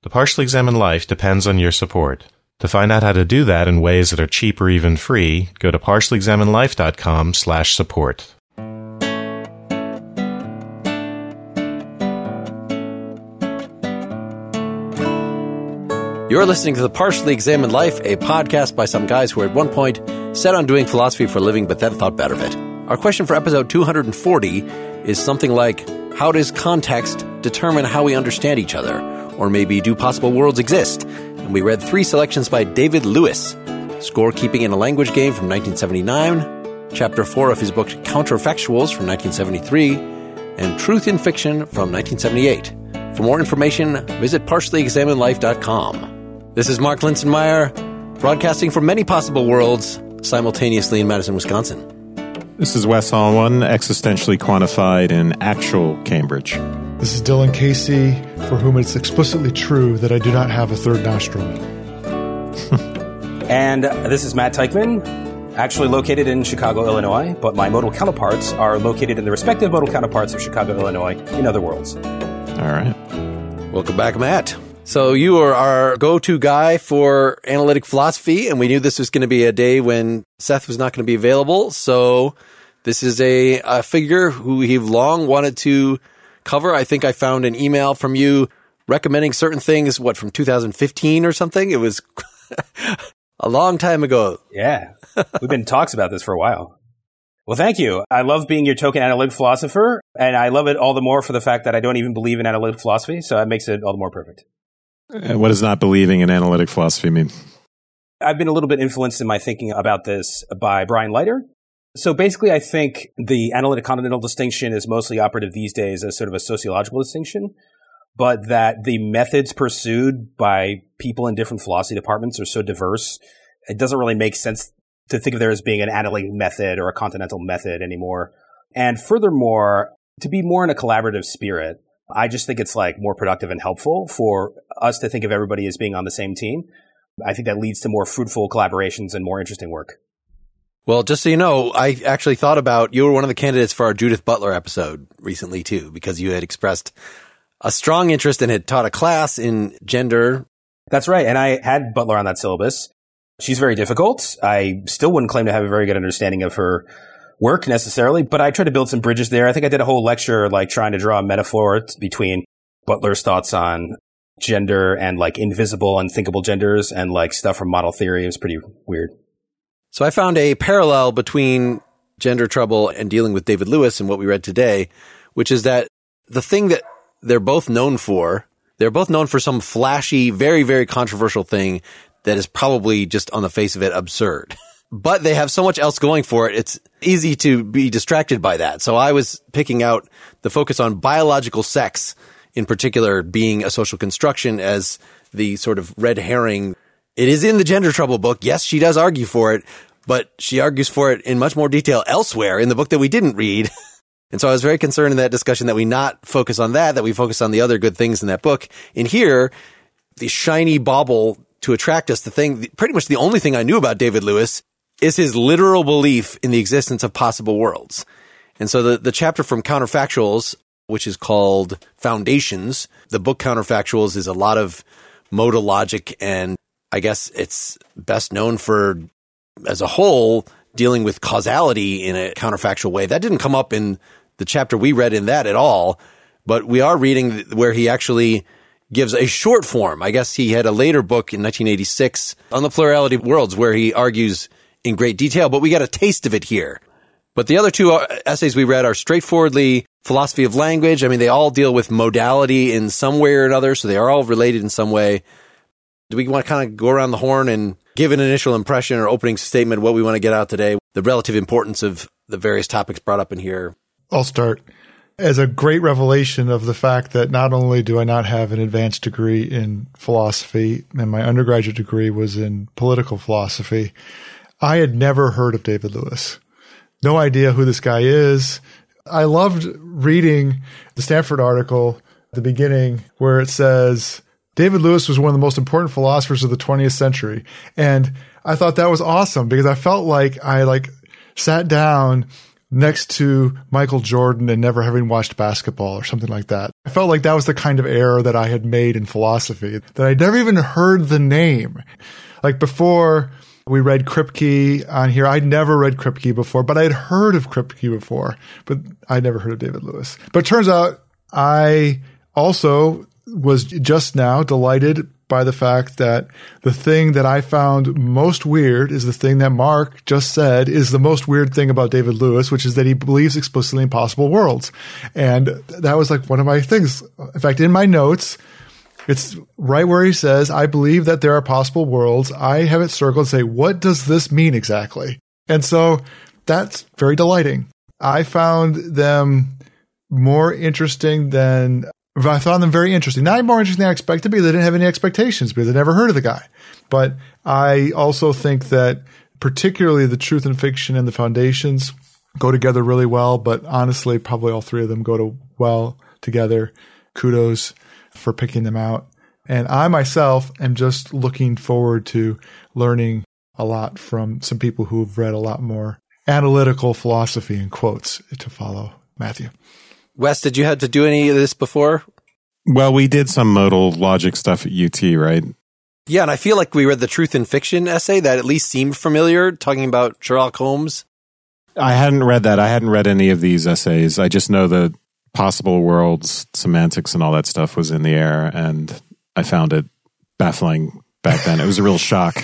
The Partially Examined Life depends on your support. To find out how to do that in ways that are cheap or even free, go to partiallyexaminedlife.com/support. You're listening to The Partially Examined Life, a podcast by some guys who were at one point set on doing philosophy for a living, but then thought better of it. Our question for episode 240 is something like, how does context determine how we understand each other? Or maybe, do possible worlds exist? And we read 3 selections by David Lewis: Scorekeeping in a Language Game from 1979, Chapter 4 of his book Counterfactuals from 1973, and Truth in Fiction from 1978. For more information, visit partiallyexaminedlife.com. This is Mark Linsenmeyer, broadcasting from many possible worlds, simultaneously in Madison, Wisconsin. This is Wes Alwan, existentially quantified in actual Cambridge. This is Dylan Casey, for whom it's explicitly true that I do not have a third nostril. And this is Matt Teichman, actually located in Chicago, Illinois, but my modal counterparts are located in the respective modal counterparts of Chicago, Illinois, in other worlds. All right. Welcome back, Matt. So you are our go-to guy for analytic philosophy, and we knew this was going to be a day when Seth was not going to be available. So this is a figure who we've long wanted to cover. I think I found an email from you recommending certain things, from 2015 or something? It was a long time ago. Yeah. We've been in talks about this for a while. Well, thank you. I love being your token analytic philosopher, and I love it all the more for the fact that I don't even believe in analytic philosophy, so that makes it all the more perfect. What does not believing in analytic philosophy mean? I've been a little bit influenced in my thinking about this by Brian Leiter. So basically, I think the analytic-continental distinction is mostly operative these days as sort of a sociological distinction, but that the methods pursued by people in different philosophy departments are so diverse, it doesn't really make sense to think of there as being an analytic method or a continental method anymore. And furthermore, to be more in a collaborative spirit, I just think it's more productive and helpful for us to think of everybody as being on the same team. I think that leads to more fruitful collaborations and more interesting work. Well, just so you know, I actually thought about, you were one of the candidates for our Judith Butler episode recently too, because you had expressed a strong interest and had taught a class in gender. That's right. And I had Butler on that syllabus. She's very difficult. I still wouldn't claim to have a very good understanding of her work necessarily, but I tried to build some bridges there. I think I did a whole lecture trying to draw a metaphor between Butler's thoughts on gender and invisible and thinkable genders and stuff from model theory. It was pretty weird. So I found a parallel between gender trouble and dealing with David Lewis and what we read today, which is that the thing that they're both known for some flashy, very, very controversial thing that is probably just on the face of it absurd. But they have so much else going for it, it's easy to be distracted by that. So I was picking out the focus on biological sex, in particular being a social construction, as the sort of red herring. It is in the Gender Trouble book. Yes, she does argue for it, but she argues for it in much more detail elsewhere in the book that we didn't read. And so I was very concerned in that discussion that we not focus on that we focus on the other good things in that book. In here, the shiny bauble to attract us, pretty much the only thing I knew about David Lewis is his literal belief in the existence of possible worlds. And so the chapter from Counterfactuals, which is called Foundations, the book Counterfactuals is a lot of modal logic, and I guess it's best known for, as a whole, dealing with causality in a counterfactual way. That didn't come up in the chapter we read in that at all, but we are reading where he actually gives a short form. I guess he had a later book in 1986 on the plurality of worlds where he argues in great detail, but we got a taste of it here. But the other 2 essays we read are straightforwardly philosophy of language. I mean, they all deal with modality in some way or another, so they are all related in some way. Do we want to kind of go around the horn and give an initial impression or opening statement what we want to get out today, the relative importance of the various topics brought up in here? I'll start. As a great revelation of the fact that not only do I not have an advanced degree in philosophy, and my undergraduate degree was in political philosophy, I had never heard of David Lewis. No idea who this guy is. I loved reading the Stanford article at the beginning where it says, David Lewis was one of the most important philosophers of the 20th century. And I thought that was awesome because I felt like I sat down next to Michael Jordan and never having watched basketball or something like that. I felt like that was the kind of error that I had made in philosophy, that I'd never even heard the name. Like before we read Kripke on here, I'd never read Kripke before, but I'd heard of Kripke before, but I'd never heard of David Lewis. But it turns out I also was just now delighted by the fact that the thing that I found most weird is the thing that Mark just said is the most weird thing about David Lewis, which is that he believes explicitly in possible worlds. And that was like one of my things. In fact, in my notes, it's right where he says, I believe that there are possible worlds. I have it circled and say, what does this mean exactly? And so that's very delighting. I found them more interesting than I found them very interesting. Not more interesting than I expected because they didn't have any expectations because I never heard of the guy. But I also think that particularly the truth and fiction and the foundations go together really well. But honestly, probably all three of them go well together. Kudos for picking them out. And I myself am just looking forward to learning a lot from some people who've read a lot more analytical philosophy in quotes to follow. Matthew. Wes, did you have to do any of this before? Well, we did some modal logic stuff at UT, right? Yeah, and I feel like we read the Truth and Fiction essay that at least seemed familiar, talking about Sherlock Holmes. I hadn't read that. I hadn't read any of these essays. I just know the possible worlds, semantics, and all that stuff was in the air, and I found it baffling back then. It was a real shock.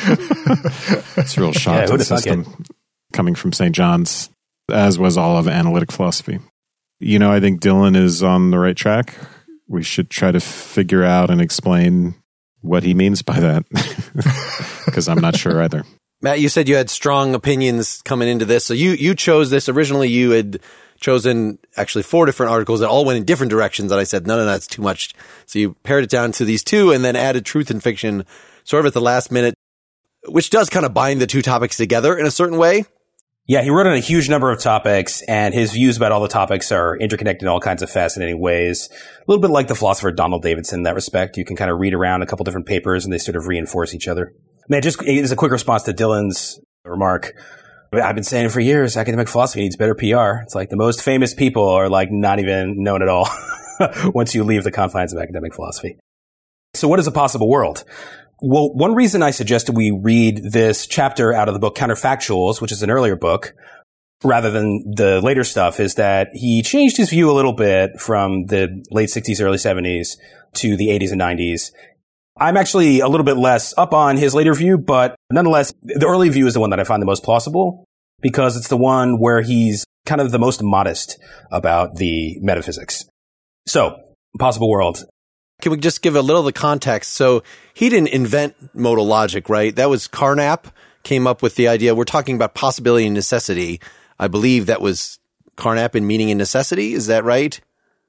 It's a real shock to the system coming from St. John's, as was all of analytic philosophy. You know, I think Dylan is on the right track. We should try to figure out and explain what he means by that, because I'm not sure either. Matt, you said you had strong opinions coming into this. So you chose this. Originally, you had chosen actually 4 different articles that all went in different directions. And I said, no, that's too much. So you pared it down to these 2 and then added Truth and Fiction sort of at the last minute, which does kind of bind the 2 topics together in a certain way. Yeah, he wrote on a huge number of topics, and his views about all the topics are interconnected in all kinds of fascinating ways. A little bit like the philosopher Donald Davidson in that respect. You can kind of read around a couple different papers, and they sort of reinforce each other. Man, just as a quick response to Dylan's remark, I've been saying for years, academic philosophy needs better PR. It's like the most famous people are like not even known at all once you leave the confines of academic philosophy. So what is a possible world? Well, one reason I suggested we read this chapter out of the book Counterfactuals, which is an earlier book, rather than the later stuff, is that he changed his view a little bit from the late 60s, early 70s to the 80s and 90s. I'm actually a little bit less up on his later view, but nonetheless, the early view is the one that I find the most plausible because it's the one where he's kind of the most modest about the metaphysics. So, possible world. Can we just give a little of the context? So he didn't invent modal logic, right? That was Carnap came up with the idea. We're talking about possibility and necessity. I believe that was Carnap in Meaning and Necessity. Is that right?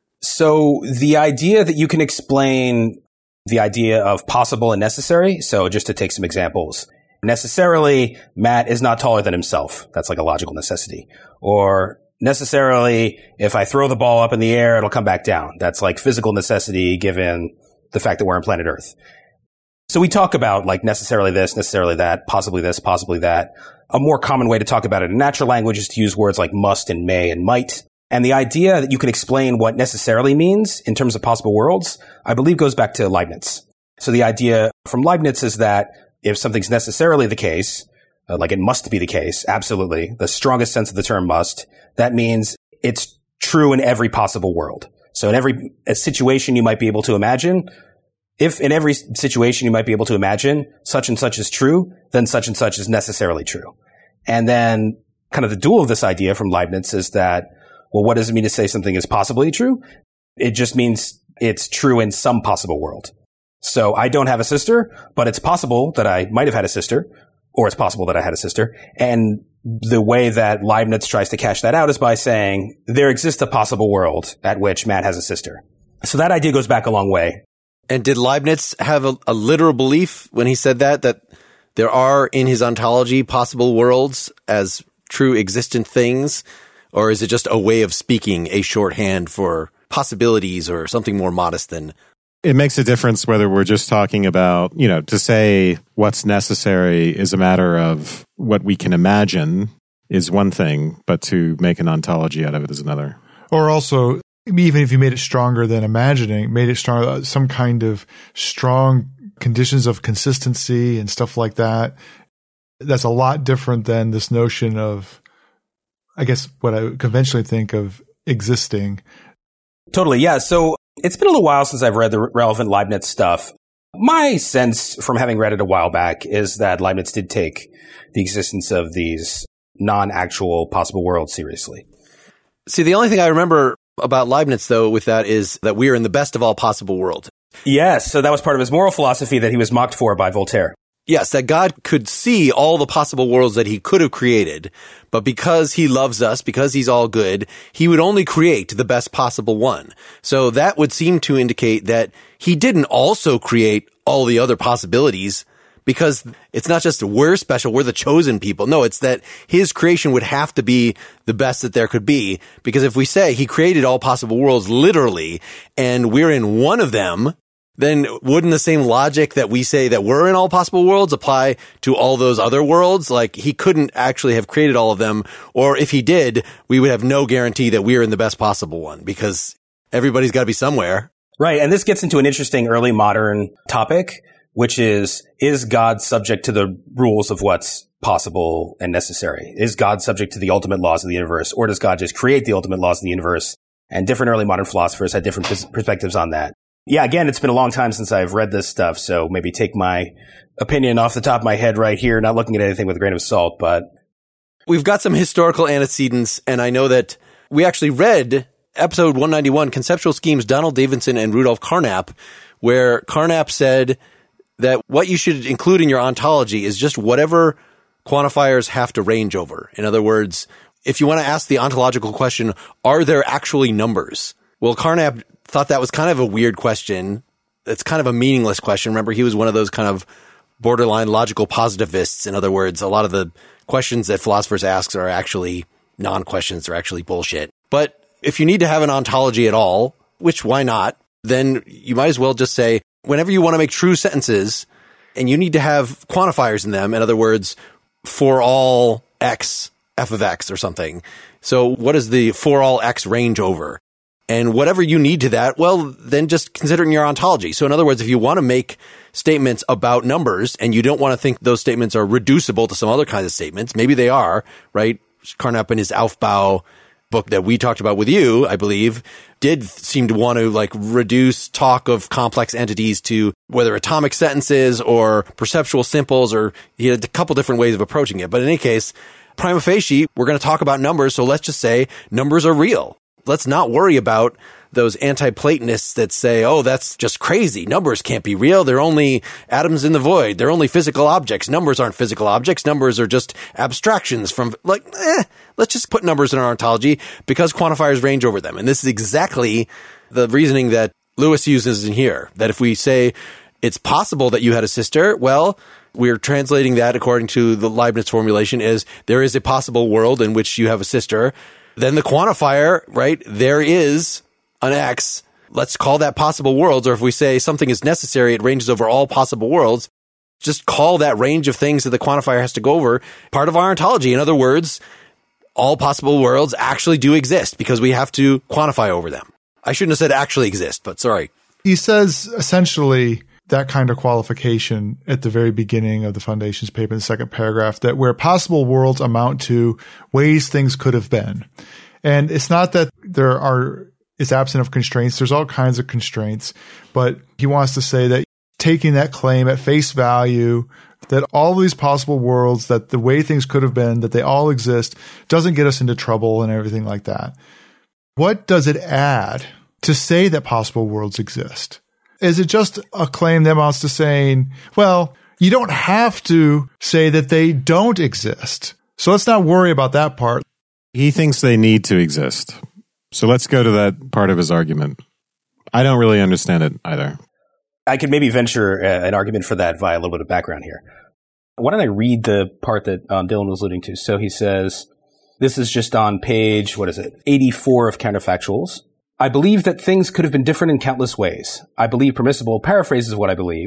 So the idea that you can explain the idea of possible and necessary. So just to take some examples, necessarily Matt is not taller than himself. That's like a logical necessity. Or necessarily, if I throw the ball up in the air, it'll come back down. That's like physical necessity given the fact that we're on planet Earth. So we talk about like necessarily this, necessarily that, possibly this, possibly that. A more common way to talk about it in natural language is to use words like must and may and might. And the idea that you can explain what necessarily means in terms of possible worlds, I believe goes back to Leibniz. So the idea from Leibniz is that if something's necessarily the case, like it must be the case, absolutely, the strongest sense of the term must, that means it's true in every possible world. So in every situation you might be able to imagine, if in every situation you might be able to imagine such and such is true, then such and such is necessarily true. And then kind of the dual of this idea from Leibniz is that, well, what does it mean to say something is possibly true? It just means it's true in some possible world. So I don't have a sister, but it's possible that I might have had a sister, or it's possible that I had a sister. And the way that Leibniz tries to cash that out is by saying there exists a possible world at which Matt has a sister. So that idea goes back a long way. And did Leibniz have a literal belief when he said that there are in his ontology possible worlds as true existent things? Or is it just a way of speaking, a shorthand for possibilities or something more modest than? It makes a difference whether we're just talking about, to say what's necessary is a matter of what we can imagine is one thing, but to make an ontology out of it is another. Or also, even if you made it stronger than imagining, made it stronger, some kind of strong conditions of consistency and stuff like that, that's a lot different than this notion of, I guess, what I conventionally think of existing. Totally, yeah. So it's been a little while since I've read the relevant Leibniz stuff. My sense from having read it a while back is that Leibniz did take the existence of these non-actual possible worlds seriously. See, the only thing I remember about Leibniz, though, with that is that we are in the best of all possible worlds. Yes, so that was part of his moral philosophy that he was mocked for by Voltaire. Yes, that God could see all the possible worlds that he could have created, but because he loves us, because he's all good, he would only create the best possible one. So that would seem to indicate that he didn't also create all the other possibilities, because it's not just we're special, we're the chosen people. No, it's that his creation would have to be the best that there could be, because if we say he created all possible worlds literally, and we're in one of them, then wouldn't the same logic that we say that we're in all possible worlds apply to all those other worlds? Like, he couldn't actually have created all of them, or if he did, we would have no guarantee that we're in the best possible one, because everybody's got to be somewhere. Right, and this gets into an interesting early modern topic, which is God subject to the rules of what's possible and necessary? Is God subject to the ultimate laws of the universe, or does God just create the ultimate laws of the universe? And different early modern philosophers had different perspectives on that. Yeah, again, it's been a long time since I've read this stuff, so maybe take my opinion off the top of my head right here, not looking at anything with a grain of salt, but... We've got some historical antecedents, and I know that we actually read episode 191, Conceptual Schemes, Donald Davidson and Rudolf Carnap, where Carnap said that what you should include in your ontology is just whatever quantifiers have to range over. In other words, if you want to ask the ontological question, are there actually numbers? Well, Carnap thought that was kind of a weird question. It's kind of a meaningless question. Remember, he was one of those kind of borderline logical positivists. In other words, a lot of the questions that philosophers ask are actually non-questions. They're actually bullshit. But if you need to have an ontology at all, which why not, then you might as well just say, whenever you want to make true sentences and you need to have quantifiers in them, in other words, for all x, f of x or something. So what is the for all x range over? And whatever you need to that, well, then just consider it in your ontology. So in other words, if you want to make statements about numbers and you don't want to think those statements are reducible to some other kinds of statements, maybe they are, right? Carnap in his Aufbau book that we talked about with you, I believe, did seem to want to like reduce talk of complex entities to whether atomic sentences or perceptual simples, or he had a couple different ways of approaching it. But in any case, prima facie, we're going to talk about numbers. So let's just say numbers are real. Let's not worry about those anti-Platonists that say, oh, that's just crazy. Numbers can't be real. They're only atoms in the void. They're only physical objects. Numbers aren't physical objects. Numbers are just abstractions from, let's just put numbers in our ontology because quantifiers range over them. And this is exactly the reasoning that Lewis uses in here, that if we say it's possible that you had a sister, well, we're translating that according to the Leibniz formulation is there is a possible world in which you have a sister. Then the quantifier, right, there is an X. Let's call that possible worlds. Or if we say something is necessary, it ranges over all possible worlds. Just call that range of things that the quantifier has to go over part of our ontology. In other words, all possible worlds actually do exist because we have to quantify over them. I shouldn't have said actually exist, but sorry. He says essentially that kind of qualification at the very beginning of the Foundation's paper in the second paragraph, that where possible worlds amount to ways things could have been. And it's not that it's absent of constraints. There's all kinds of constraints, but he wants to say that taking that claim at face value, that all of these possible worlds, that the way things could have been, that they all exist, doesn't get us into trouble and everything like that. What does it add to say that possible worlds exist? Is it just a claim that amounts to saying, well, you don't have to say that they don't exist. So let's not worry about that part. He thinks they need to exist. So let's go to that part of his argument. I don't really understand it either. I could maybe venture an argument for that via a little bit of background here. Why don't I read the part that Dylan was alluding to? So he says, this is just on page, 84 of Counterfactuals. I believe that things could have been different in countless ways. I believe permissible paraphrases what I believe.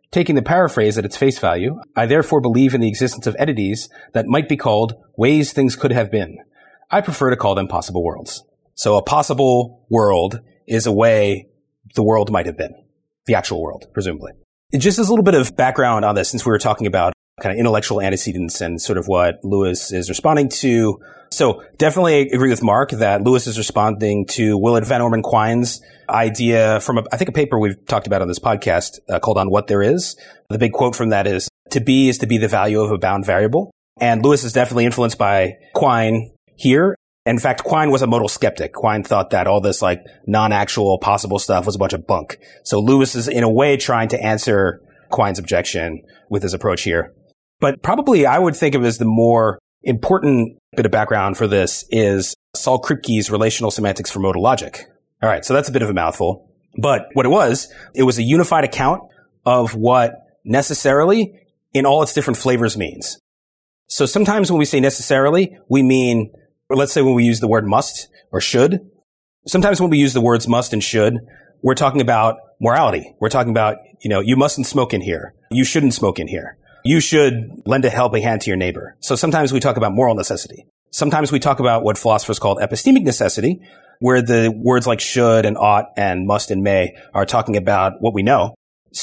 Taking the paraphrase at its face value, I therefore believe in the existence of entities that might be called ways things could have been. I prefer to call them possible worlds. So a possible world is a way the world might have been. The actual world, presumably. Just as a little bit of background on this, since we were talking about kind of intellectual antecedents and sort of what Lewis is responding to. So definitely agree with Mark that Lewis is responding to Willard Van Orman Quine's idea from, I think, a paper we've talked about on this podcast called On What There Is. The big quote from that is to be the value of a bound variable. And Lewis is definitely influenced by Quine here. In fact, Quine was a modal skeptic. Quine thought that all this like non-actual possible stuff was a bunch of bunk. So Lewis is in a way trying to answer Quine's objection with his approach here. But probably I would think of as the more important bit of background for this is Saul Kripke's relational semantics for modal logic. All right, so that's a bit of a mouthful. But what it was a unified account of what necessarily in all its different flavors means. So sometimes when we say necessarily, we mean, or let's say when we use the word must or should. Sometimes when we use the words must and should, we're talking about morality. We're talking about, you mustn't smoke in here. You shouldn't smoke in here. You should lend a helping hand to your neighbor. So sometimes we talk about moral necessity. Sometimes we talk about what philosophers call epistemic necessity, where the words like should and ought and must and may are talking about what we know.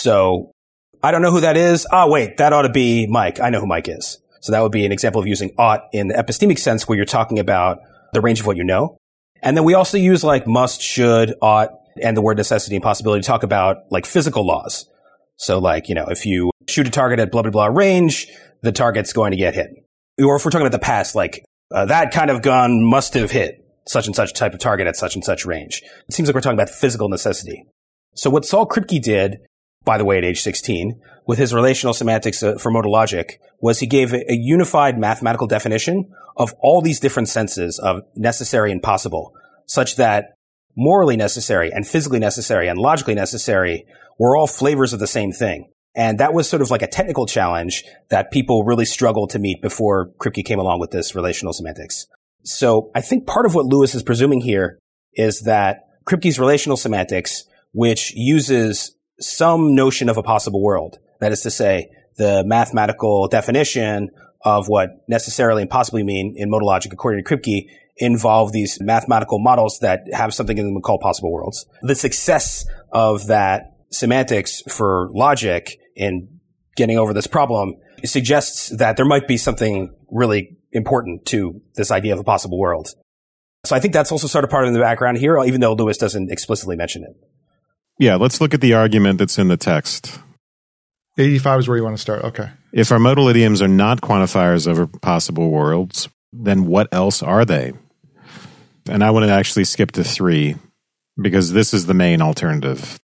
So I don't know who that is. Wait, that ought to be Mike. I know who Mike is. So that would be an example of using ought in the epistemic sense where you're talking about the range of what you know. And then we also use like must, should, ought, and the word necessity and possibility to talk about like physical laws. So like, if you shoot a target at blah, blah, blah range, the target's going to get hit. Or if we're talking about the past, like that kind of gun must have hit such and such type of target at such and such range. It seems like we're talking about physical necessity. So what Saul Kripke did, by the way, at age 16, with his relational semantics for modal logic, was he gave a unified mathematical definition of all these different senses of necessary and possible, such that morally necessary and physically necessary and logically necessary were all flavors of the same thing. And that was sort of like a technical challenge that people really struggled to meet before Kripke came along with this relational semantics. So I think part of what Lewis is presuming here is that Kripke's relational semantics, which uses some notion of a possible world, that is to say, the mathematical definition of what necessarily and possibly mean in modal logic, according to Kripke, involve these mathematical models that have something in them we call possible worlds. The success of that semantics for logic in getting over this problem suggests that there might be something really important to this idea of a possible world. So I think that's also sort of part of the background here, even though Lewis doesn't explicitly mention it. Yeah, let's look at the argument that's in the text. 85 is where you want to start. Okay. If our modal idioms are not quantifiers over possible worlds, then what else are they? And I want to actually skip to 3 because this is the main alternative.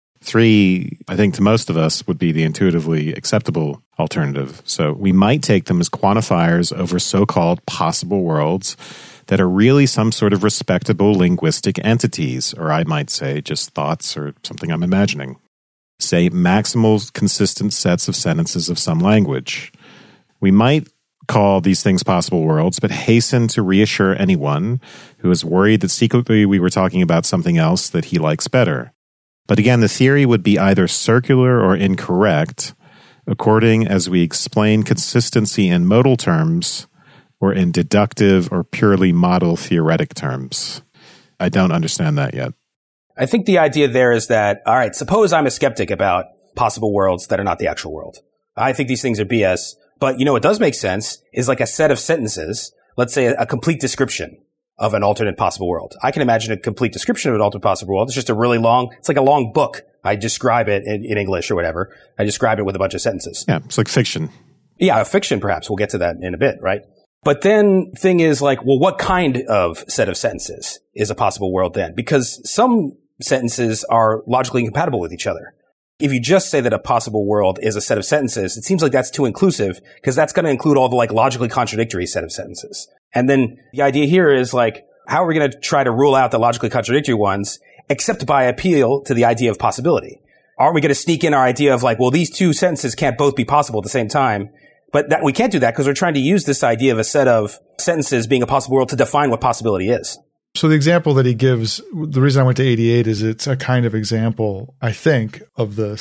3, I think to most of us, would be the intuitively acceptable alternative. So we might take them as quantifiers over so-called possible worlds that are really some sort of respectable linguistic entities, or I might say just thoughts or something I'm imagining. Say maximal consistent sets of sentences of some language. We might call these things possible worlds, but hasten to reassure anyone who is worried that secretly we were talking about something else that he likes better. But again, the theory would be either circular or incorrect, according as we explain consistency in modal terms or in deductive or purely model theoretic terms. I don't understand that yet. I think the idea there is that, all right, suppose I'm a skeptic about possible worlds that are not the actual world. I think these things are BS. But, what does make sense is like a set of sentences, let's say a complete description of an alternate possible world. I can imagine a complete description of an alternate possible world. It's just it's like a long book. I describe it in English or whatever. I describe it with a bunch of sentences. Yeah, it's like fiction. Yeah, fiction perhaps. We'll get to that in a bit, right? But then thing is like, well, what kind of set of sentences is a possible world then? Because some sentences are logically incompatible with each other. If you just say that a possible world is a set of sentences, it seems like that's too inclusive because that's going to include all the like logically contradictory set of sentences. And then the idea here is like, how are we going to try to rule out the logically contradictory ones except by appeal to the idea of possibility? Aren't we going to sneak in our idea of like, well, these two sentences can't both be possible at the same time? But we can't do that because we're trying to use this idea of a set of sentences being a possible world to define what possibility is. So the example that he gives, the reason I went to 88 is it's a kind of example, I think, of this.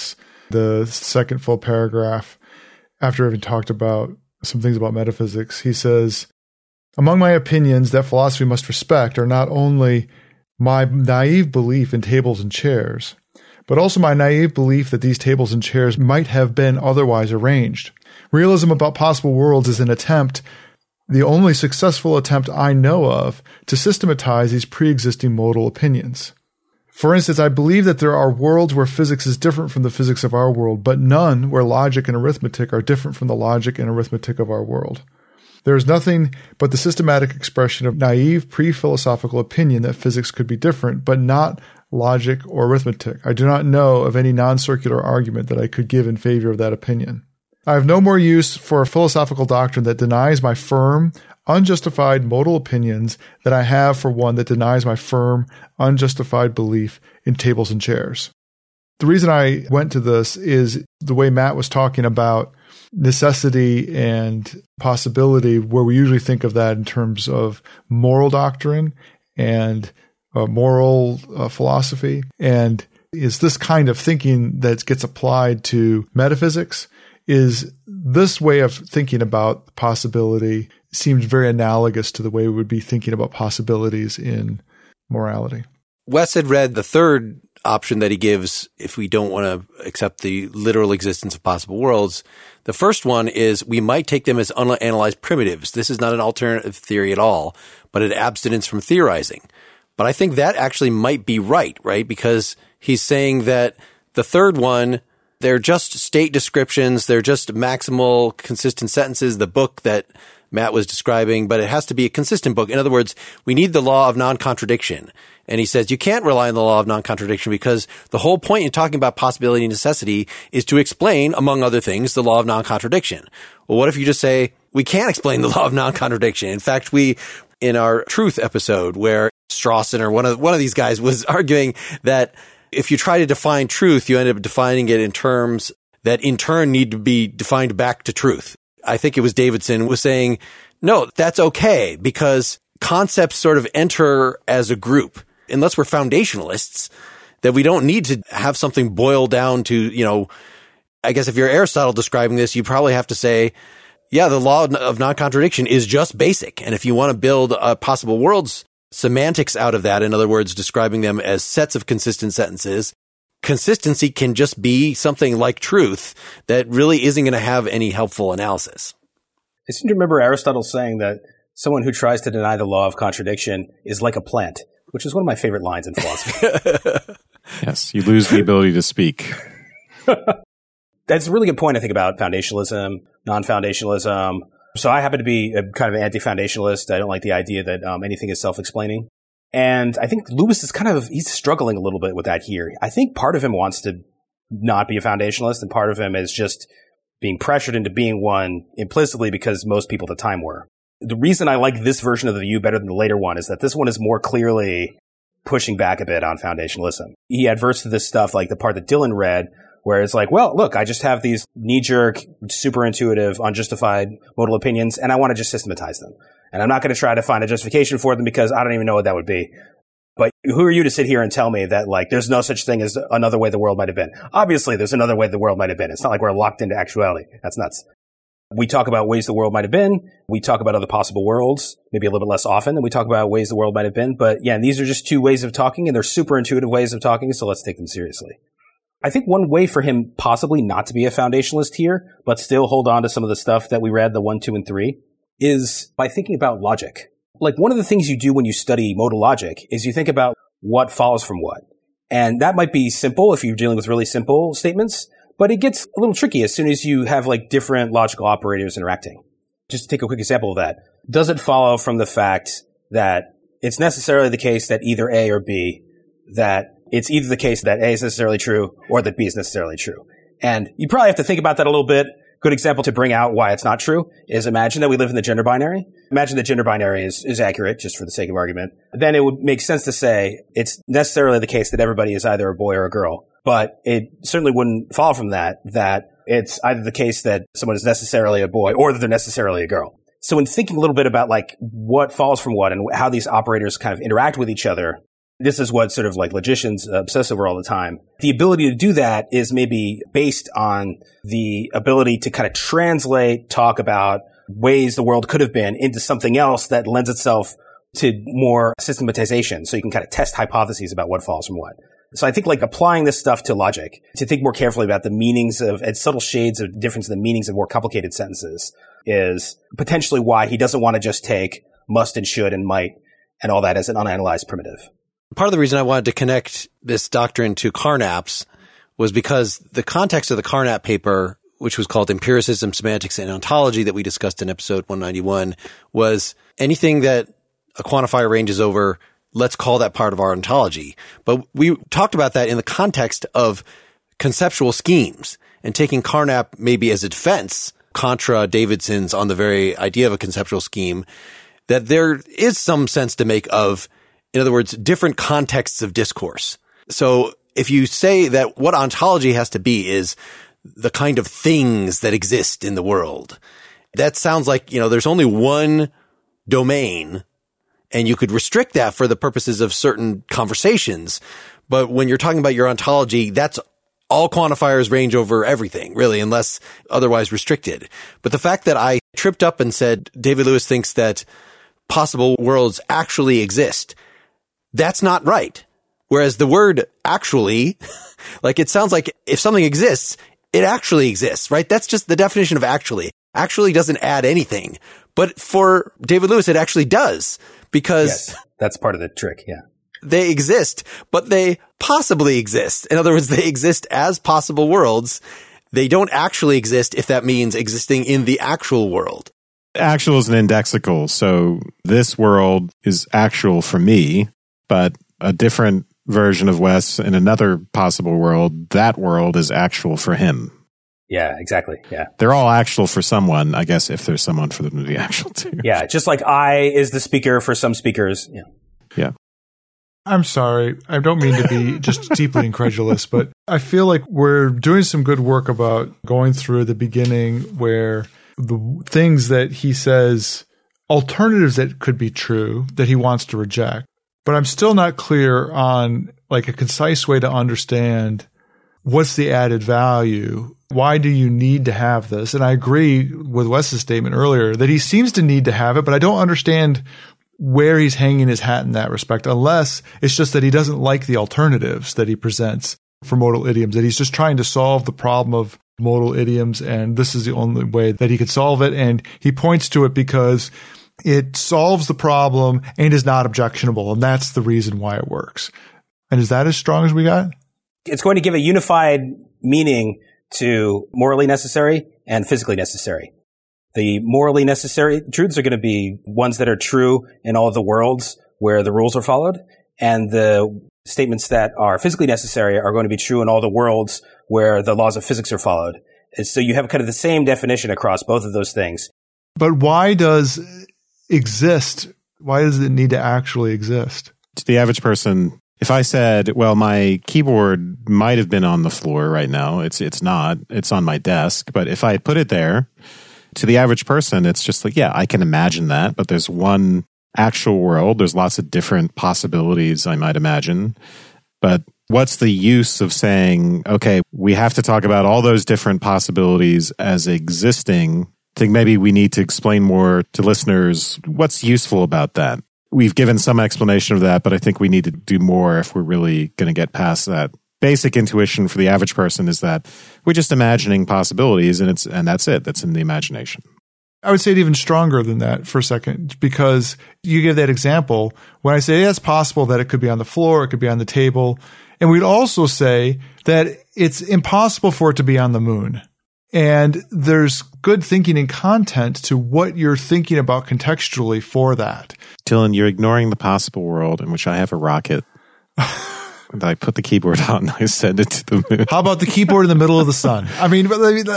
the second full paragraph, after having talked about some things about metaphysics, he says, among my opinions that philosophy must respect are not only my naive belief in tables and chairs, but also my naive belief that these tables and chairs might have been otherwise arranged. Realism about possible worlds is an attempt, the only successful attempt I know of, to systematize these pre-existing modal opinions. For instance, I believe that there are worlds where physics is different from the physics of our world, but none where logic and arithmetic are different from the logic and arithmetic of our world. There is nothing but the systematic expression of naive pre-philosophical opinion that physics could be different, but not logic or arithmetic. I do not know of any non-circular argument that I could give in favor of that opinion. I have no more use for a philosophical doctrine that denies my firm, unjustified modal opinions than I have for one that denies my firm, unjustified belief in tables and chairs. The reason I went to this is the way Matt was talking about necessity and possibility, where we usually think of that in terms of moral doctrine and moral philosophy. And is this kind of thinking that gets applied to metaphysics? Is this way of thinking about possibility seems very analogous to the way we would be thinking about possibilities in morality. Wes had read the third option that he gives if we don't want to accept the literal existence of possible worlds. The first one is we might take them as unanalyzed primitives. This is not an alternative theory at all, but an abstinence from theorizing. But I think that actually might be right? Because he's saying that the third one, they're just state descriptions. They're just maximal consistent sentences, the book that Matt was describing, but it has to be a consistent book. In other words, we need the law of non-contradiction. And he says you can't rely on the law of non-contradiction because the whole point in talking about possibility and necessity is to explain, among other things, the law of non-contradiction. Well, what if you just say we can't explain the law of non-contradiction? In fact, in our truth episode where Strawson or one of these guys was arguing that if you try to define truth, you end up defining it in terms that in turn need to be defined back to truth. I think it was Davidson was saying, no, that's okay because concepts sort of enter as a group. Unless we're foundationalists, that we don't need to have something boil down to, I guess if you're Aristotle describing this, you probably have to say, yeah, the law of non-contradiction is just basic. And if you want to build a possible worlds semantics out of that, in other words, describing them as sets of consistent sentences, consistency can just be something like truth that really isn't going to have any helpful analysis. I seem to remember Aristotle saying that someone who tries to deny the law of contradiction is like a plant, which is one of my favorite lines in philosophy. Yes, you lose the ability to speak. That's a really good point, I think, about foundationalism, non-foundationalism. So I happen to be a kind of an anti-foundationalist. I don't like the idea that anything is self-explaining. And I think Lewis is he's struggling a little bit with that here. I think part of him wants to not be a foundationalist, and part of him is just being pressured into being one implicitly because most people at the time were. The reason I like this version of the view better than the later one is that this one is more clearly pushing back a bit on foundationalism. He adverts to this stuff like the part that Dylan read, where it's like, well, look, I just have these knee-jerk, super intuitive, unjustified modal opinions, and I want to just systematize them. And I'm not going to try to find a justification for them because I don't even know what that would be. But who are you to sit here and tell me that, there's no such thing as another way the world might have been? Obviously, there's another way the world might have been. It's not like we're locked into actuality. That's nuts. We talk about ways the world might have been. We talk about other possible worlds, maybe a little bit less often than we talk about ways the world might have been. But yeah, and these are just two ways of talking, and they're super intuitive ways of talking, so let's take them seriously. I think one way for him possibly not to be a foundationalist here, but still hold on to some of the stuff that we read, the 1, 2, and 3, is by thinking about logic. One of the things you do when you study modal logic is you think about what follows from what. And that might be simple if you're dealing with really simple statements, but it gets a little tricky as soon as you have different logical operators interacting. Just to take a quick example of that. Does it follow from the fact that it's necessarily the case that either A or B, that it's either the case that A is necessarily true or that B is necessarily true? And you probably have to think about that a little bit. Good example to bring out why it's not true is imagine that we live in the gender binary. Imagine the gender binary is accurate, just for the sake of argument. Then it would make sense to say it's necessarily the case that everybody is either a boy or a girl. But it certainly wouldn't follow from that it's either the case that someone is necessarily a boy or that they're necessarily a girl. So in thinking a little bit about what follows from what and how these operators kind of interact with each other, This is what sort of like logicians obsess over all the time. The ability to do that is maybe based on the ability to kind of translate, talk about ways the world could have been into something else that lends itself to more systematization. So you can kind of test hypotheses about what follows from what. So I think like applying this stuff to logic, to think more carefully about the meanings of and subtle shades of difference in the meanings of more complicated sentences is potentially why he doesn't want to just take must and should and might and all that as an unanalyzed primitive. Part of the reason I wanted to connect this doctrine to Carnap's was because the context of the Carnap paper, which was called Empiricism, Semantics, and Ontology that we discussed in episode 191, was anything that a quantifier ranges over, let's call that part of our ontology. But we talked about that in the context of conceptual schemes and taking Carnap maybe as a defense contra Davidson's on the very idea of a conceptual scheme, that there is some sense to make of, in other words, different contexts of discourse. So if you say that what ontology has to be is the kind of things that exist in the world, that sounds like, there's only one domain and you could restrict that for the purposes of certain conversations. But when you're talking about your ontology, that's all quantifiers range over everything, really, unless otherwise restricted. But the fact that I tripped up and said David Lewis thinks that possible worlds actually exist, that's not right. Whereas the word actually, like it sounds like if something exists, it actually exists, right? That's just the definition of actually. Actually doesn't add anything. But for David Lewis, it actually does, because yes, that's part of the trick. Yeah. They exist, but they possibly exist. In other words, they exist as possible worlds. They don't actually exist if that means existing in the actual world. Actual is an indexical. So this world is actual for me, but a different version of Wes in another possible world, that world is actual for him. Yeah, exactly. Yeah. They're all actual for someone, I guess, if there's someone for them to be actual to. Yeah, just like I is the speaker for some speakers. Yeah. Yeah. I'm sorry. I don't mean to be just deeply incredulous, but I feel like we're doing some good work about going through the beginning where the things that he says, alternatives that could be true that he wants to reject. But I'm still not clear on like a concise way to understand what's the added value. Why do you need to have this? And I agree with Wes's statement earlier that he seems to need to have it, but I don't understand where he's hanging his hat in that respect, unless it's just that he doesn't like the alternatives that he presents for modal idioms, that he's just trying to solve the problem of modal idioms, and this is the only way that he could solve it. And he points to it because it solves the problem and is not objectionable, and that's the reason why it works. And is that as strong as we got? It's going to give a unified meaning to morally necessary and physically necessary. The morally necessary truths are going to be ones that are true in all of the worlds where the rules are followed, and the statements that are physically necessary are going to be true in all the worlds where the laws of physics are followed. And so you have kind of the same definition across both of those things. But why does exist? Why does it need to actually exist? To the average person, if I said, well, my keyboard might have been on the floor right now, it's not. It's on my desk. But if I put it there, to the average person, it's just like, yeah, I can imagine that. But there's one actual world. There's lots of different possibilities, I might imagine. But what's the use of saying, okay, we have to talk about all those different possibilities as existing? I think maybe we need to explain more to listeners what's useful about that. We've given some explanation of that, but I think we need to do more if we're really going to get past that. Basic intuition for the average person is that we're just imagining possibilities, and that's it. That's in the imagination. I would say it even stronger than that for a second, because you give that example. When I say it's possible that it could be on the floor, it could be on the table, and we'd also say that it's impossible for it to be on the moon. And there's good thinking and content to what you're thinking about contextually for that. Dylan, you're ignoring the possible world in which I have a rocket. And I put the keyboard on and I send it to the moon. How about the keyboard in the middle of the sun? I mean,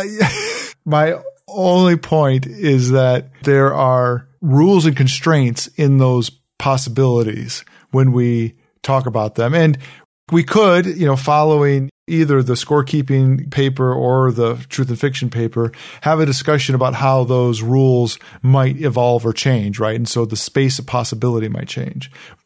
my only point is that there are rules and constraints in those possibilities when we talk about them. And we could, following either the scorekeeping paper or the truth and fiction paper, have a discussion about how those rules might evolve or change, right? And so the space of possibility might change. But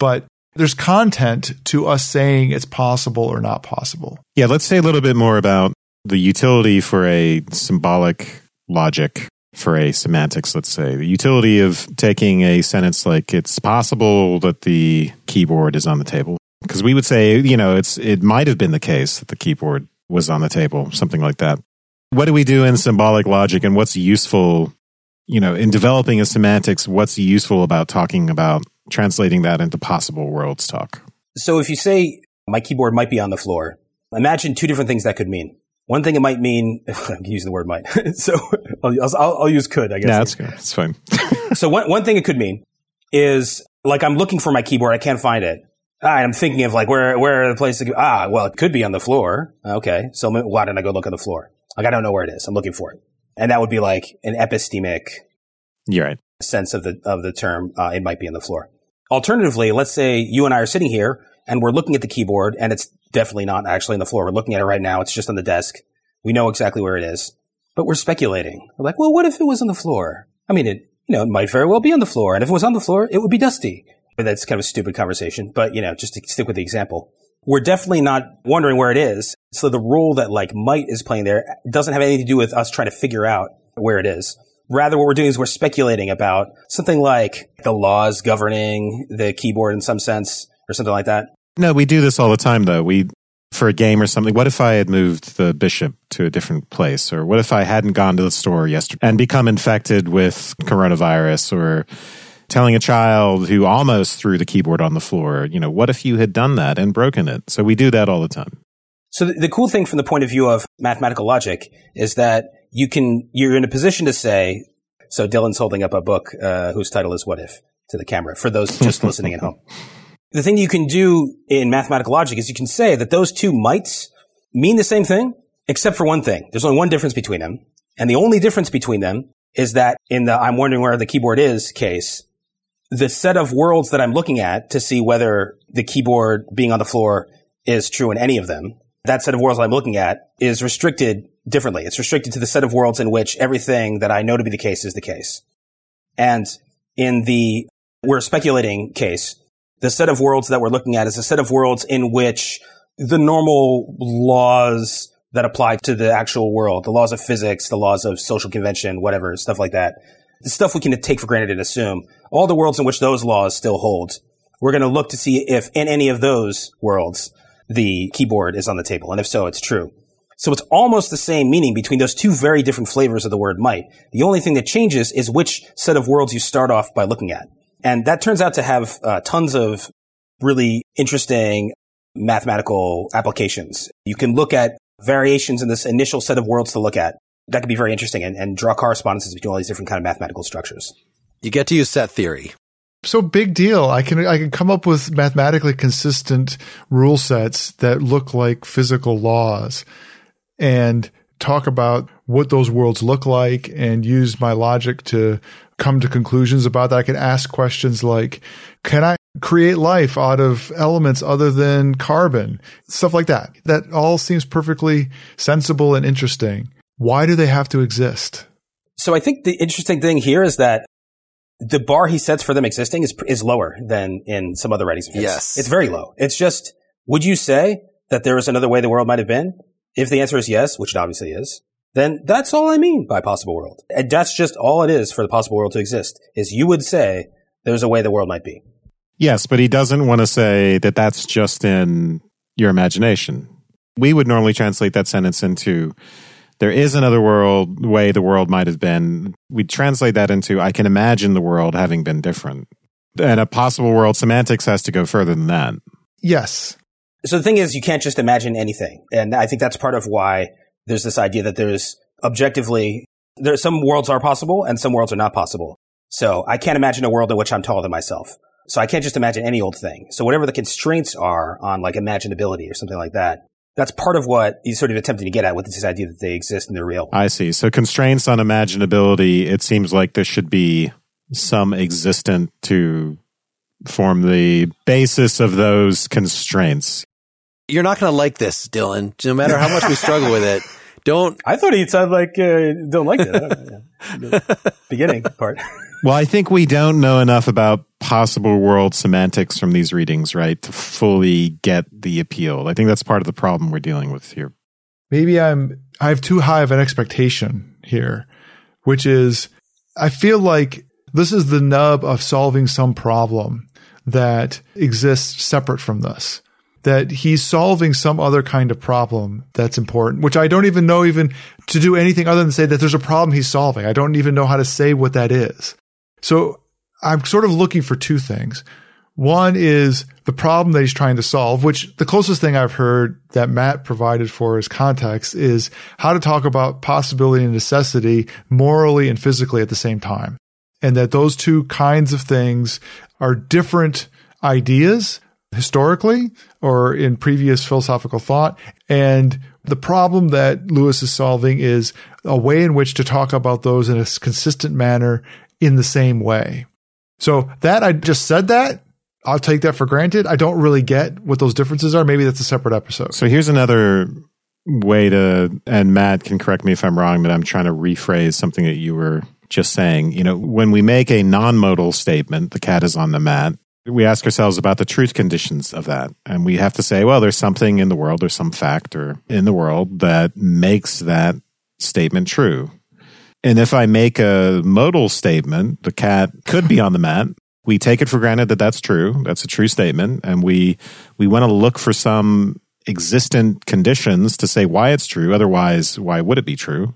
There's content to us saying it's possible or not possible. Yeah, let's say a little bit more about the utility for a symbolic logic, for a semantics, let's say. The utility of taking a sentence like, it's possible that the keyboard is on the table. Because we would say, it might have been the case that the keyboard was on the table, something like that. What do we do in symbolic logic, and what's useful, in developing a semantics, what's useful about talking about translating that into possible worlds talk? So if you say, my keyboard might be on the floor, imagine two different things that could mean. One thing it might mean, I'm using the word might, so I'll use could, I guess. Yeah, that's good. It's fine. So one thing it could mean is, like, I'm looking for my keyboard, I can't find it. I'm thinking of, like, where are the places to go? Well, it could be on the floor. Okay, so why didn't I go look on the floor? Like, I don't know where it is. I'm looking for it. And that would be like an epistemic You're right. sense of the term, it might be on the floor. Alternatively, let's say you and I are sitting here and we're looking at the keyboard, and it's definitely not actually on the floor. We're looking at it right now. It's just on the desk. We know exactly where it is, but we're speculating. We're like, well, what if it was on the floor? I mean, it might very well be on the floor. And if it was on the floor, it would be dusty. But that's kind of a stupid conversation. But, just to stick with the example, we're definitely not wondering where it is. So the role that, like, might is playing there doesn't have anything to do with us trying to figure out where it is. Rather, what we're doing is we're speculating about something like the laws governing the keyboard in some sense, or something like that. No, we do this all the time, though. For a game or something, what if I had moved the bishop to a different place? Or what if I hadn't gone to the store yesterday and become infected with coronavirus? Or telling a child who almost threw the keyboard on the floor, what if you had done that and broken it? So we do that all the time. So the cool thing from the point of view of mathematical logic is that you're in a position to say, so Dylan's holding up a book whose title is What If to the camera, for those just listening at home. The thing you can do in mathematical logic is you can say that those two mights mean the same thing, except for one thing. There's only one difference between them. And the only difference between them is that in the I'm wondering where the keyboard is case, the set of worlds that I'm looking at to see whether the keyboard being on the floor is true in any of them, that set of worlds that I'm looking at is restricted differently. It's restricted to the set of worlds in which everything that I know to be the case is the case. And in the we're speculating case, the set of worlds that we're looking at is a set of worlds in which the normal laws that apply to the actual world, the laws of physics, the laws of social convention, whatever, stuff like that, the stuff we can take for granted and assume, all the worlds in which those laws still hold, we're going to look to see if in any of those worlds the keyboard is on the table. And if so, it's true. So it's almost the same meaning between those two very different flavors of the word might. The only thing that changes is which set of worlds you start off by looking at. And that turns out to have tons of really interesting mathematical applications. You can look at variations in this initial set of worlds to look at. That could be very interesting and draw correspondences between all these different kind of mathematical structures. You get to use set theory. So big deal. I can come up with mathematically consistent rule sets that look like physical laws and talk about what those worlds look like and use my logic to come to conclusions about that. I can ask questions like, can I create life out of elements other than carbon? Stuff like that. That all seems perfectly sensible and interesting. Why do they have to exist? So I think the interesting thing here is that the bar he sets for them existing is lower than in some other writings of his. Yes. It's very low. It's just, would you say that there is another way the world might have been? If the answer is yes, which it obviously is, then that's all I mean by possible world. And that's just all it is for the possible world to exist, is you would say there's a way the world might be. Yes, but he doesn't want to say that that's just in your imagination. We would normally translate that sentence into there is another way the world might have been. We'd translate that into I can imagine the world having been different. And a possible world semantics has to go further than that. Yes. So the thing is, you can't just imagine anything. And I think that's part of why there's this idea that there's some worlds are possible and some worlds are not possible. So I can't imagine a world in which I'm taller than myself. So I can't just imagine any old thing. So whatever the constraints are on like imaginability or something like that, that's part of what he's sort of attempting to get at with this idea that they exist and they're real. I see. So constraints on imaginability, it seems like there should be some existent to form the basis of those constraints. You're not going to like this, Dylan. No matter how much we struggle with it, I thought he'd sound like don't like it. The beginning part. Well, I think we don't know enough about possible world semantics from these readings, right, to fully get the appeal. I think that's part of the problem we're dealing with here. Maybe I have too high of an expectation here, which is I feel like this is the nub of solving some problem that exists separate from this. That he's solving some other kind of problem that's important, which I don't even know even to do anything other than say that there's a problem he's solving. I don't even know how to say what that is. So I'm sort of looking for two things. One is the problem that he's trying to solve, which the closest thing I've heard that Matt provided for as context is how to talk about possibility and necessity morally and physically at the same time. And that those two kinds of things are different ideas historically or in previous philosophical thought. And the problem that Lewis is solving is a way in which to talk about those in a consistent manner in the same way. So that I just said that. I'll take that for granted. I don't really get what those differences are. Maybe that's a separate episode. So here's another way to, and Matt can correct me if I'm wrong, but I'm trying to rephrase something that you were just saying. You know, when we make a non-modal statement, the cat is on the mat, we ask ourselves about the truth conditions of that. And we have to say, well, there's something in the world, there's some factor in the world that makes that statement true. And if I make a modal statement, the cat could be on the mat. We take it for granted that that's true. That's a true statement. And we want to look for some existent conditions to say why it's true. Otherwise, why would it be true?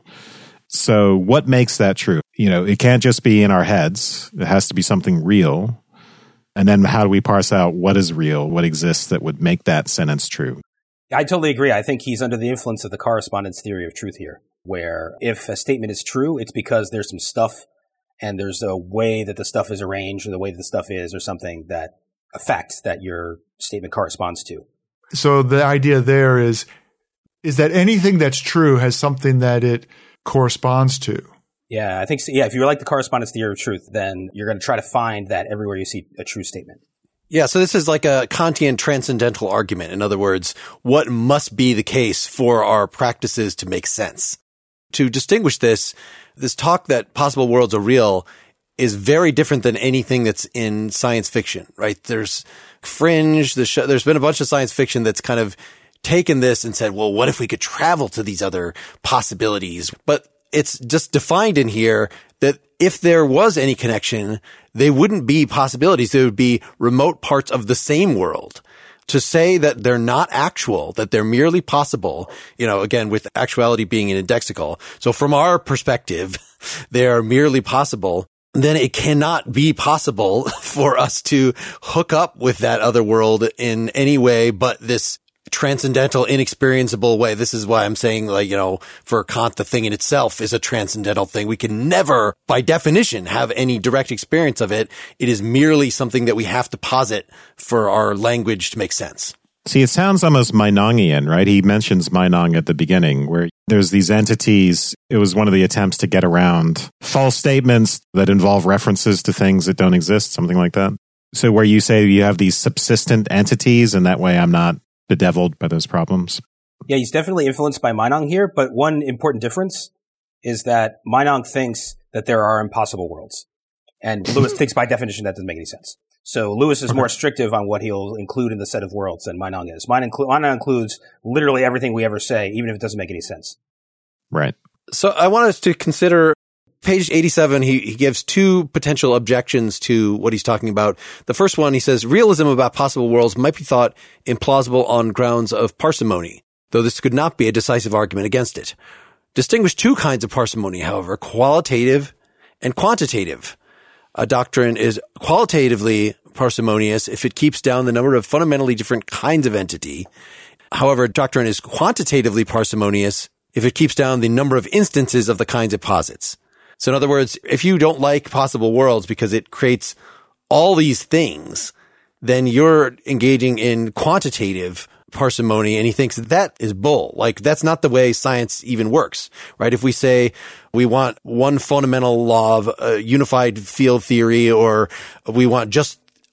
So what makes that true? You know, it can't just be in our heads. It has to be something real. And then how do we parse out what is real, what exists that would make that sentence true? I totally agree. I think he's under the influence of the correspondence theory of truth here, where if a statement is true, it's because there's some stuff and there's a way that the stuff is arranged or the way that the stuff is or something that affects that your statement corresponds to. So the idea there is that anything that's true has something that it corresponds to. Yeah, I think so. Yeah, if you like the correspondence theory of truth, then you're going to try to find that everywhere you see a true statement. Yeah, so this is like a Kantian transcendental argument. In other words, what must be the case for our practices to make sense? To distinguish this talk that possible worlds are real is very different than anything that's in science fiction, right? There's Fringe, there's been a bunch of science fiction that's kind of taken this and said, well, what if we could travel to these other possibilities? But it's just defined in here that if there was any connection, they wouldn't be possibilities. They would be remote parts of the same world. To say that they're not actual, that they're merely possible, you know, again, with actuality being an indexical. So from our perspective, they are merely possible. Then it cannot be possible for us to hook up with that other world in any way but this transcendental, inexperienceable way. This is why I'm saying, like, you know, for Kant, the thing in itself is a transcendental thing. We can never, by definition, have any direct experience of it. It is merely something that we have to posit for our language to make sense. See, it sounds almost Meinongian, right? He mentions Meinong at the beginning, where there's these entities. It was one of the attempts to get around false statements that involve references to things that don't exist, something like that. So where you say you have these subsistent entities, and that way I'm not bedeviled by those problems. Yeah, he's definitely influenced by Meinong here, but one important difference is that Meinong thinks that there are impossible worlds. And Lewis thinks by definition that doesn't make any sense. So Lewis is more restrictive on what he'll include in the set of worlds than Meinong is. Meinong includes literally everything we ever say, even if it doesn't make any sense. Right. So I want us to consider page 87. He gives two potential objections to what he's talking about. The first one, he says, realism about possible worlds might be thought implausible on grounds of parsimony, though this could not be a decisive argument against it. Distinguish two kinds of parsimony, however, qualitative and quantitative. A doctrine is qualitatively parsimonious if it keeps down the number of fundamentally different kinds of entity. However, a doctrine is quantitatively parsimonious if it keeps down the number of instances of the kinds it posits. So in other words, if you don't like possible worlds because it creates all these things, then you're engaging in quantitative parsimony, and he thinks that is bull. Like, that's not the way science even works, right? If we say we want one fundamental law of unified field theory, or we want just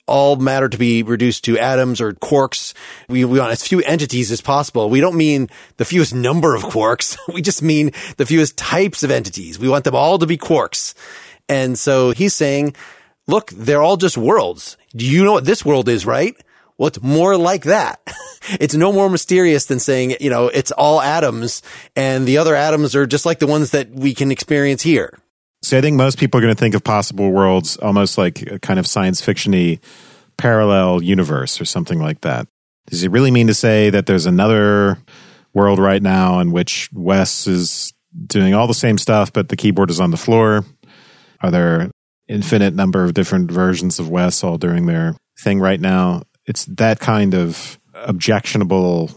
all matter to be reduced to atoms or quarks. We want as few entities as possible. We don't mean the fewest number of quarks. We just mean the fewest types of entities. We want them all to be quarks. And so he's saying, look, they're all just worlds. Do you know what this world is, right? Well, it's more like that. It's no more mysterious than saying, it's all atoms and the other atoms are just like the ones that we can experience here. So I think most people are going to think of possible worlds almost like a kind of science fiction-y parallel universe or something like that. Does it really mean to say that there's another world right now in which Wes is doing all the same stuff, but the keyboard is on the floor? Are there infinite number of different versions of Wes all doing their thing right now? It's that kind of objectionable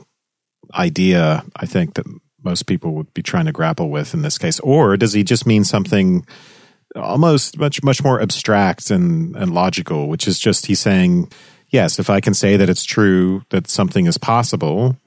idea, I think, that most people would be trying to grapple with in this case. Or does he just mean something almost much more abstract and logical, which is just he's saying, yes, if I can say that it's true that something is possible,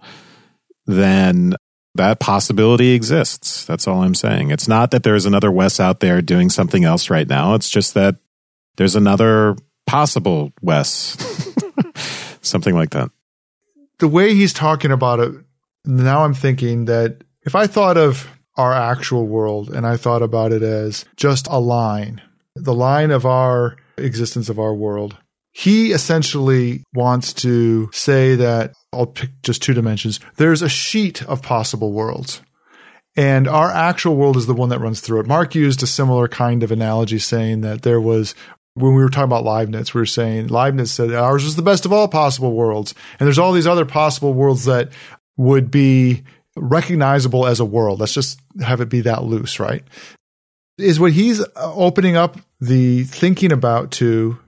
then that possibility exists. That's all I'm saying. It's not that there's another Wes out there doing something else right now. It's just that there's another possible Wes. Something like that. The way he's talking about it, now I'm thinking that if I thought of our actual world and I thought about it as just a line, the line of our existence of our world, he essentially wants to say that, I'll pick just two dimensions, there's a sheet of possible worlds. And our actual world is the one that runs through it. Mark used a similar kind of analogy saying that there was, when we were talking about Leibniz, we were saying Leibniz said ours is the best of all possible worlds. And there's all these other possible worlds that would be recognizable as a world. Let's just have it be that loose, right? Is what he's opening up the thinking about to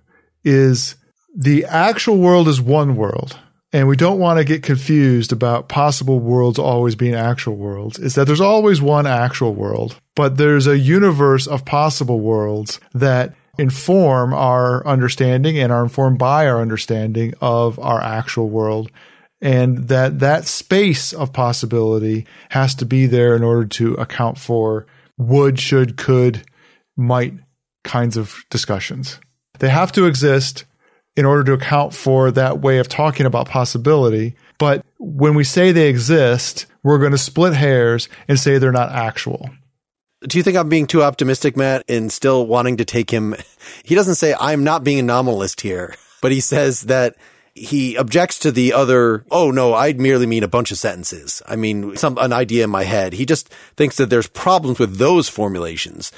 is the actual world is one world. And we don't want to get confused about possible worlds always being actual worlds. Is that there's always one actual world, but there's a universe of possible worlds that inform our understanding and are informed by our understanding of our actual world. And that space of possibility has to be there in order to account for would, should, could, might kinds of discussions. They have to exist in order to account for that way of talking about possibility. But when we say they exist, we're going to split hairs and say they're not actual. Do you think I'm being too optimistic, Matt, in still wanting to take him? He doesn't say I'm not being a nominalist here, but he says that he objects to the other, oh no, I'd merely mean a bunch of sentences. I mean, an idea in my head. He just thinks that there's problems with those formulations.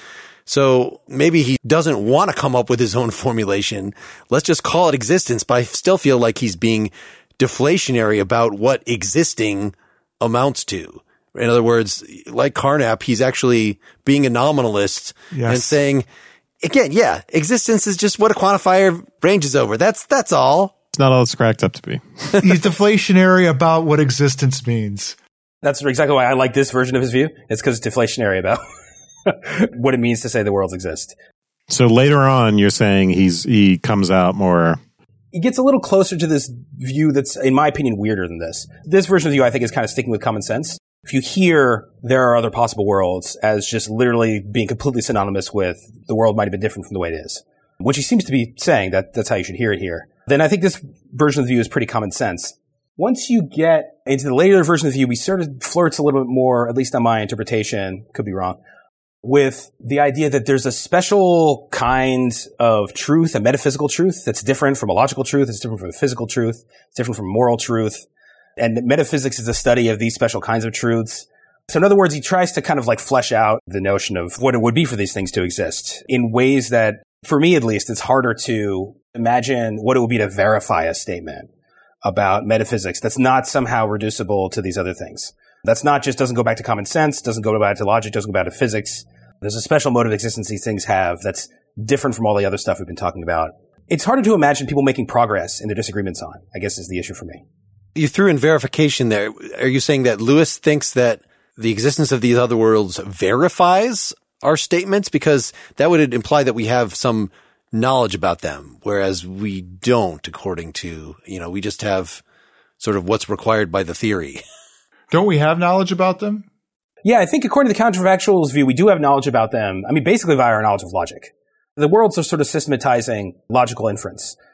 So maybe he doesn't want to come up with his own formulation. Let's just call it existence, but I still feel like he's being deflationary about what existing amounts to. In other words, like Carnap, he's actually being a nominalist and saying, again, yeah, existence is just what a quantifier ranges over. That's all. It's not all it's cracked up to be. He's deflationary about what existence means. That's exactly why I like this version of his view. It's because it's deflationary about what it means to say the worlds exist. So later on, you're saying he comes out more. He gets a little closer to this view that's, in my opinion, weirder than this. This version of the view, I think, is kind of sticking with common sense. If you hear there are other possible worlds as just literally being completely synonymous with the world might have been different from the way it is, which he seems to be saying that's how you should hear it here, then I think this version of the view is pretty common sense. Once you get into the later version of the view, we sort of flirts a little bit more, at least on my interpretation, could be wrong, with the idea that there's a special kind of truth, a metaphysical truth that's different from a logical truth, it's different from a physical truth, it's different from moral truth. And metaphysics is the study of these special kinds of truths. So in other words, he tries to kind of like flesh out the notion of what it would be for these things to exist in ways that, for me at least, it's harder to imagine what it would be to verify a statement about metaphysics that's not somehow reducible to these other things. That's not just doesn't go back to common sense, doesn't go back to logic, doesn't go back to physics. There's a special mode of existence these things have that's different from all the other stuff we've been talking about. It's harder to imagine people making progress in their disagreements on, I guess, is the issue for me. You threw in verification there. Are you saying that Lewis thinks that the existence of these other worlds verifies our statements? Because that would imply that we have some knowledge about them, whereas we don't, according to, we just have sort of what's required by the theory. Don't we have knowledge about them? Yeah, I think according to the counterfactuals view, we do have knowledge about them. I mean, basically via our knowledge of logic. The worlds are sort of systematizing logical inference.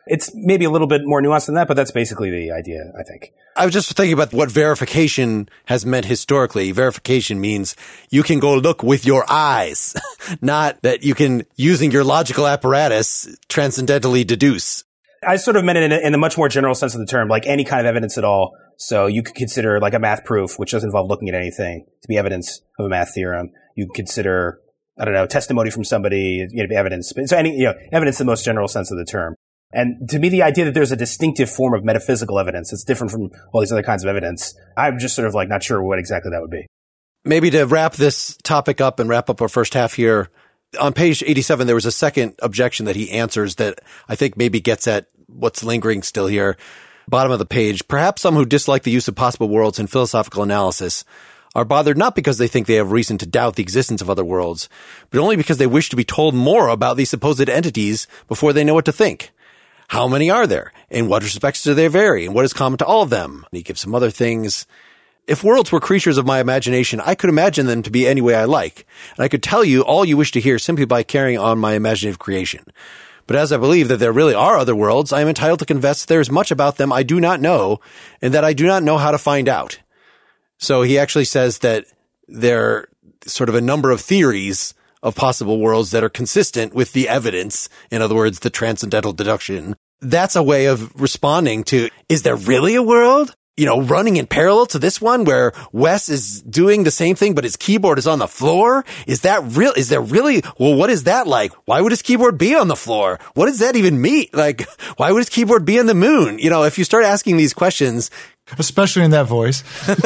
It's maybe a little bit more nuanced than that, but that's basically the idea, I think. I was just thinking about what verification has meant historically. Verification means you can go look with your eyes, not that you can, using your logical apparatus, transcendentally deduce. I sort of meant it in a much more general sense of the term, like any kind of evidence at all. So you could consider like a math proof, which doesn't involve looking at anything, to be evidence of a math theorem. You can consider, I don't know, testimony from somebody, evidence. So any, evidence in the most general sense of the term. And to me, the idea that there's a distinctive form of metaphysical evidence that's different from all these other kinds of evidence, I'm just sort of like not sure what exactly that would be. Maybe to wrap this topic up and wrap up our first half here, on page 87, there was a second objection that he answers that I think maybe gets at what's lingering still here. Bottom of the page, perhaps some who dislike the use of possible worlds in philosophical analysis are bothered not because they think they have reason to doubt the existence of other worlds, but only because they wish to be told more about these supposed entities before they know what to think. How many are there? In what respects do they vary? And what is common to all of them? And he gives some other things. If worlds were creatures of my imagination, I could imagine them to be any way I like, and I could tell you all you wish to hear simply by carrying on my imaginative creation. But as I believe that there really are other worlds, I am entitled to confess there is much about them I do not know, and that I do not know how to find out. So he actually says that there are sort of a number of theories of possible worlds that are consistent with the evidence. In other words, the transcendental deduction. That's a way of responding to, is there really a world? Running in parallel to this one where Wes is doing the same thing, but his keyboard is on the floor? Is that real? Is there really? Well, what is that like? Why would his keyboard be on the floor? What does that even mean? Like, why would his keyboard be on the moon? If you start asking these questions. Especially in that voice.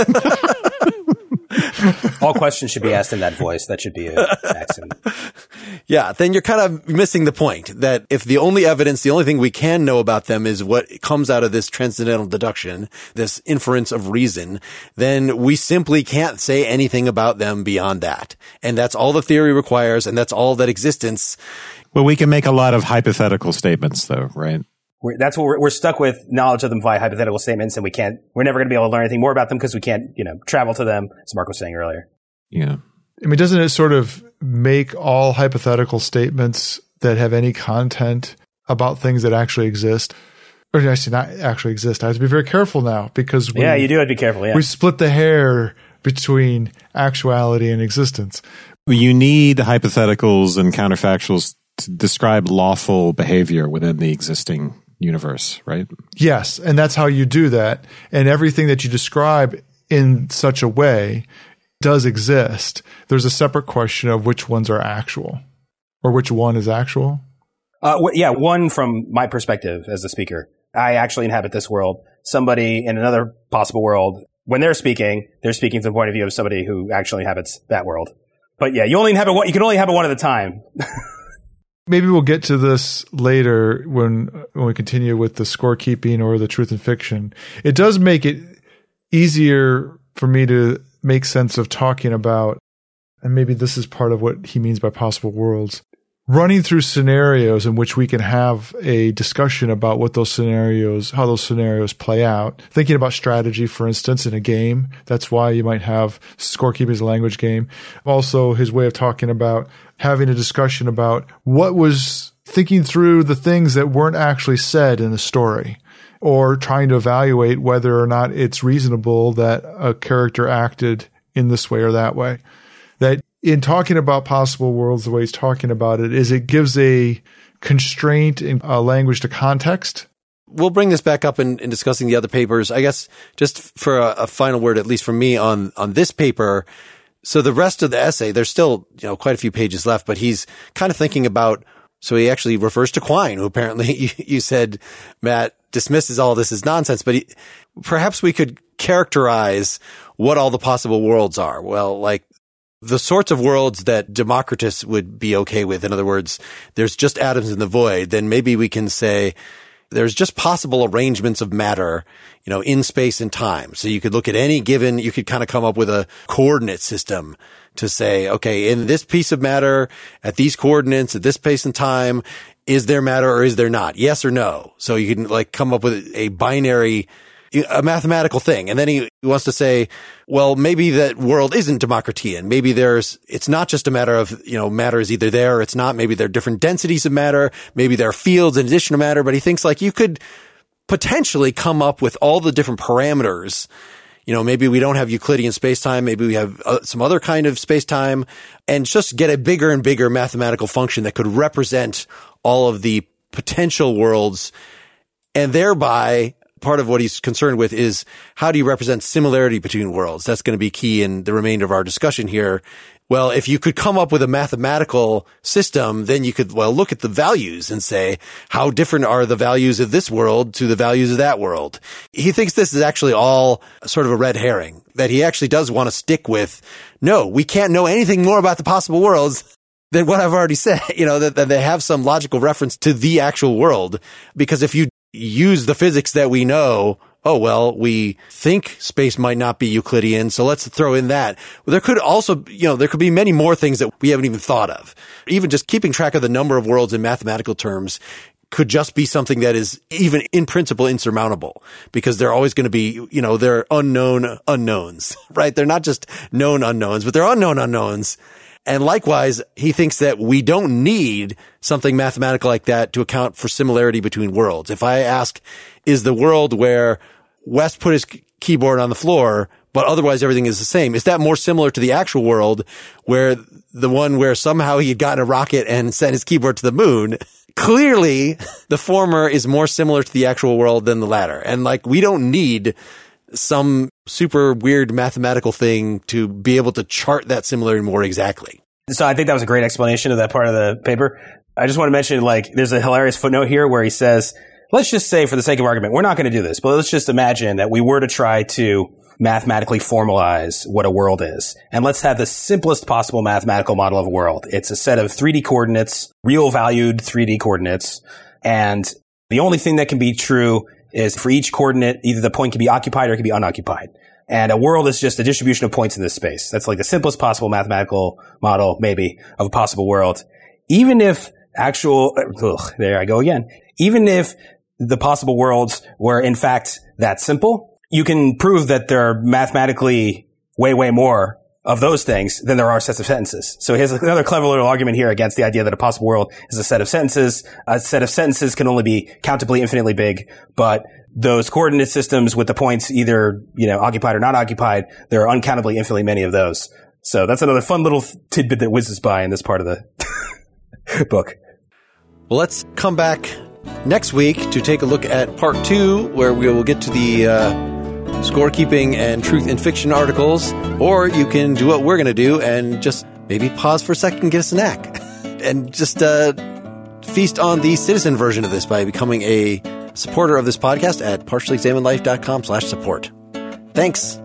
All questions should be asked in that voice. That should be an accent. Yeah, then you're kind of missing the point that if the only evidence, the only thing we can know about them is what comes out of this transcendental deduction, this inference of reason, then we simply can't say anything about them beyond that. And that's all the theory requires, and that's all that existence. Well, we can make a lot of hypothetical statements, though, right? That's what we're stuck with knowledge of them via hypothetical statements, and we're never going to be able to learn anything more about them because we can't, travel to them, as Mark was saying earlier. Yeah. I mean, doesn't it sort of make all hypothetical statements that have any content about things that actually exist, or actually not actually exist? I have to be very careful now because you do have to be careful. Yeah. We split the hair between actuality and existence. You need hypotheticals and counterfactuals to describe lawful behavior within the existing universe, right? Yes, and that's how you do that. And everything that you describe in such a way does exist. There's a separate question of which ones are actual, or which one is actual. One from my perspective as a speaker. I actually inhabit this world. Somebody in another possible world, when they're speaking from the point of view of somebody who actually inhabits that world. But yeah, you can only inhabit one at a time. Maybe we'll get to this later when we continue with the scorekeeping or the truth and fiction. It does make it easier for me to make sense of talking about, and maybe this is part of what he means by possible worlds, running through scenarios in which we can have a discussion about how those scenarios play out. Thinking about strategy, for instance, in a game. That's why you might have scorekeeping as a language game. Also, his way of talking about having a discussion about what was thinking through the things that weren't actually said in the story, or trying to evaluate whether or not it's reasonable that a character acted in this way or that way. That in talking about possible worlds, the way he's talking about it is it gives a constraint in language to context. We'll bring this back up in discussing the other papers. I guess just for a final word, at least from me on this paper. So the rest of the essay, there's still, quite a few pages left, but he's kind of thinking about, so he actually refers to Quine, who apparently you said, Matt, dismisses all this as nonsense, but perhaps we could characterize what all the possible worlds are. Well, like the sorts of worlds that Democritus would be okay with. In other words, there's just atoms in the void. Then maybe we can say there's just possible arrangements of matter, in space and time. So you could look at you could kind of come up with a coordinate system to say, okay, in this piece of matter, at these coordinates, at this space and time, is there matter or is there not? Yes or no? So you can come up with a binary a mathematical thing. And then he wants to say, well, maybe that world isn't Democritean. Maybe it's not just a matter of, matter is either there or it's not. Maybe there are different densities of matter. Maybe there are fields in addition to matter. But he thinks like you could potentially come up with all the different parameters. Maybe we don't have Euclidean spacetime. Maybe we have some other kind of spacetime, and just get a bigger and bigger mathematical function that could represent all of the potential worlds. And thereby, part of what he's concerned with is how do you represent similarity between worlds? That's going to be key in the remainder of our discussion here. Well, if you could come up with a mathematical system, then you could, look at the values and say, how different are the values of this world to the values of that world? He thinks this is actually all sort of a red herring, that he actually does want to stick with, no, we can't know anything more about the possible worlds than what I've already said, that they have some logical reference to the actual world. Because if you use the physics that we know, we think space might not be Euclidean, so let's throw in that. There could also, there could be many more things that we haven't even thought of. Even just keeping track of the number of worlds in mathematical terms could just be something that is even in principle insurmountable, because they're always going to be, they're unknown unknowns, right? They're not just known unknowns, but they're unknown unknowns. And likewise, he thinks that we don't need something mathematical like that to account for similarity between worlds. If I ask, is the world where West put his keyboard on the floor, but otherwise everything is the same, is that more similar to the actual world, where the one where somehow he had gotten a rocket and sent his keyboard to the moon? Clearly, the former is more similar to the actual world than the latter. And we don't need some super weird mathematical thing to be able to chart that similarity more exactly. So I think that was a great explanation of that part of the paper. I just want to mention, there's a hilarious footnote here where he says, let's just say, for the sake of argument, we're not going to do this, but let's just imagine that we were to try to mathematically formalize what a world is. And let's have the simplest possible mathematical model of a world. It's a set of 3D coordinates, real valued 3D coordinates. And the only thing that can be true is for each coordinate, either the point can be occupied or it can be unoccupied. And a world is just a distribution of points in this space. That's the simplest possible mathematical model, maybe, of a possible world. Even if there I go again. Even if the possible worlds were, in fact, that simple, you can prove that there are mathematically way, way more of those things than there are sets of sentences. So here's another clever little argument here against the idea that a possible world is a set of sentences. A set of sentences can only be countably infinitely big, but those coordinate systems with the points either, occupied or not occupied, there are uncountably infinitely many of those. So that's another fun little tidbit that whizzes by in this part of the book. Well, let's come back next week to take a look at part 2, where we will get to the scorekeeping and truth in fiction articles, or you can do what we're going to do and just maybe pause for a second and get a snack and just feast on the citizen version of this by becoming a supporter of this podcast at partiallyexaminedlife.com/support. Thanks.